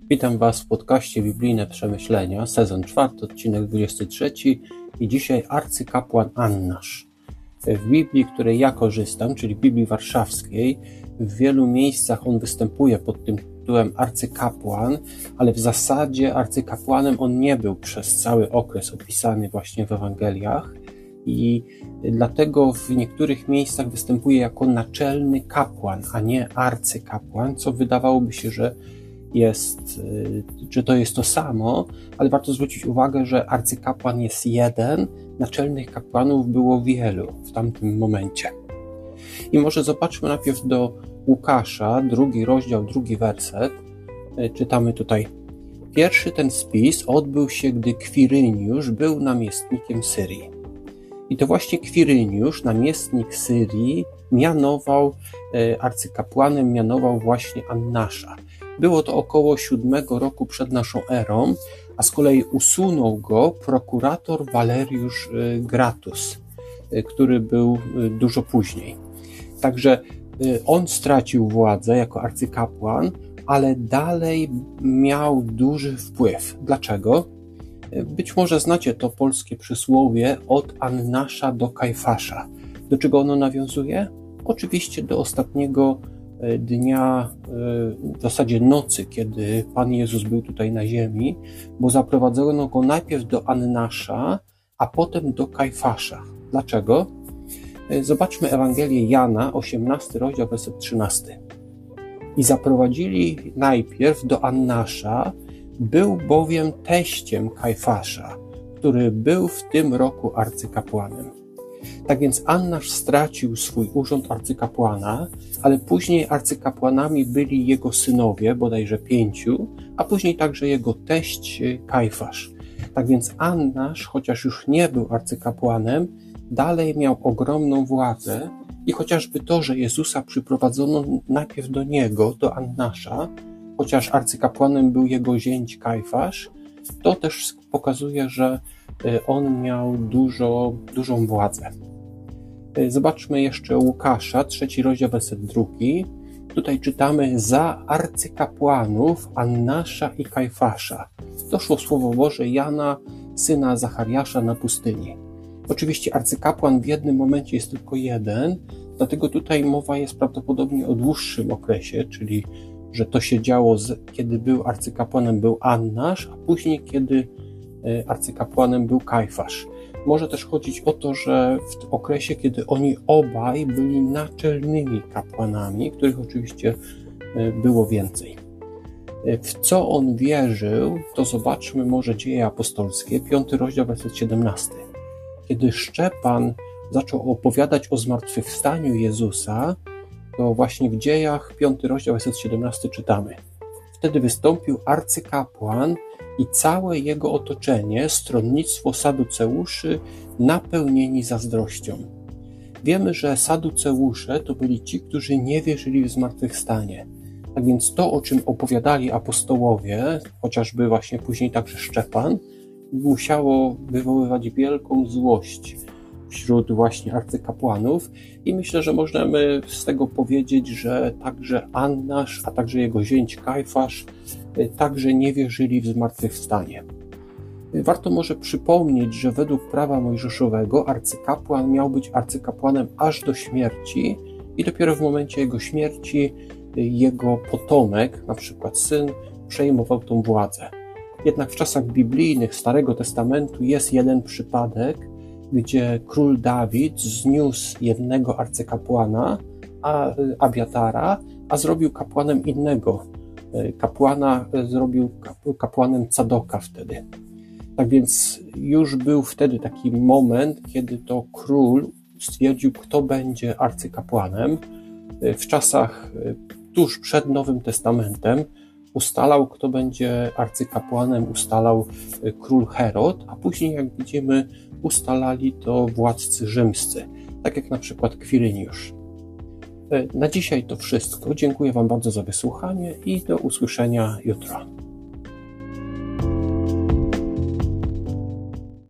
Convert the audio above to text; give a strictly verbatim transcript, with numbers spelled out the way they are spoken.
Witam Was w podcaście Biblijne Przemyślenia, sezon czwarty, odcinek dwudziesty trzeci i dzisiaj arcykapłan Annasz. W Biblii, której ja korzystam, czyli Biblii Warszawskiej, w wielu miejscach on występuje pod tym tytułem arcykapłan, ale w zasadzie arcykapłanem on nie był przez cały okres opisany właśnie w Ewangeliach i dlatego w niektórych miejscach występuje jako naczelny kapłan, a nie arcykapłan, co wydawałoby się, że jest, że to jest to samo, ale warto zwrócić uwagę, że arcykapłan jest jeden, naczelnych kapłanów było wielu w tamtym momencie. I może zobaczmy najpierw do Łukasza, drugi rozdział, drugi werset. Czytamy tutaj: Pierwszy ten spis odbył się, gdy Kwiryniusz był namiestnikiem Syrii. I to właśnie Kwiryniusz, namiestnik Syrii, mianował arcykapłanem, mianował właśnie Annasza. Było to około siódmego roku przed naszą erą, a z kolei usunął go prokurator Waleriusz Gratus, który był dużo później. Także on stracił władzę jako arcykapłan, ale dalej miał duży wpływ. Dlaczego? Być może znacie to polskie przysłowie od Annasza do Kajfasza. Do czego ono nawiązuje? Oczywiście do ostatniego dnia, w zasadzie nocy, kiedy Pan Jezus był tutaj na ziemi, bo zaprowadzono go najpierw do Annasza, a potem do Kajfasza. Dlaczego? Zobaczmy Ewangelię Jana, osiemnasty rozdział, werset trzynasty. I zaprowadzili najpierw do Annasza, był bowiem teściem Kajfasza, który był w tym roku arcykapłanem. Tak więc Annasz stracił swój urząd arcykapłana, ale później arcykapłanami byli jego synowie, bodajże pięciu, a później także jego teść Kajfasz. Tak więc Annasz, chociaż już nie był arcykapłanem, dalej miał ogromną władzę i chociażby to, że Jezusa przyprowadzono najpierw do niego, do Annasza, chociaż arcykapłanem był jego zięć Kajfasz, to też pokazuje, że on miał dużo, dużą władzę. Zobaczmy jeszcze Łukasza, trzeci rozdział, werset drugi. Tutaj czytamy: za arcykapłanów Annasza i Kajfasza doszło słowo Boże Jana, syna Zachariasza na pustyni. Oczywiście arcykapłan w jednym momencie jest tylko jeden, dlatego tutaj mowa jest prawdopodobnie o dłuższym okresie, czyli że to się działo, kiedy był arcykapłanem był Annasz, a później kiedy arcykapłanem był Kajfasz. Może też chodzić o to, że w okresie, kiedy oni obaj byli naczelnymi kapłanami, których oczywiście było więcej. W co on wierzył, to zobaczmy może Dzieje Apostolskie, piąty rozdział, werset siedemnasty. Kiedy Szczepan zaczął opowiadać o zmartwychwstaniu Jezusa, to właśnie w Dziejach, piąty rozdział, werset siedemnasty czytamy: Wtedy wystąpił arcykapłan i całe jego otoczenie, stronnictwo saduceuszy, napełnieni zazdrością. Wiemy, że saduceusze to byli ci, którzy nie wierzyli w zmartwychwstanie. Tak więc to, o czym opowiadali apostołowie, chociażby właśnie później także Szczepan, musiało wywoływać wielką złość wśród właśnie arcykapłanów i myślę, że możemy z tego powiedzieć, że także Annasz, a także jego zięć Kajfasz także nie wierzyli w zmartwychwstanie. Warto może przypomnieć, że według prawa mojżeszowego arcykapłan miał być arcykapłanem aż do śmierci i dopiero w momencie jego śmierci jego potomek, na przykład syn, przejmował tą władzę. Jednak w czasach biblijnych Starego Testamentu jest jeden przypadek, gdzie król Dawid zniósł jednego arcykapłana, a Abiatara, a zrobił kapłanem innego. Kapłana zrobił kapłanem Cadoka wtedy. Tak więc już był wtedy taki moment, kiedy to król stwierdził, kto będzie arcykapłanem. W czasach tuż przed Nowym Testamentem ustalał, kto będzie arcykapłanem, ustalał król Herod, a później, jak widzimy, ustalali to władcy rzymscy, tak jak na przykład Kwiryniusz. Na dzisiaj to wszystko. Dziękuję Wam bardzo za wysłuchanie i do usłyszenia jutro.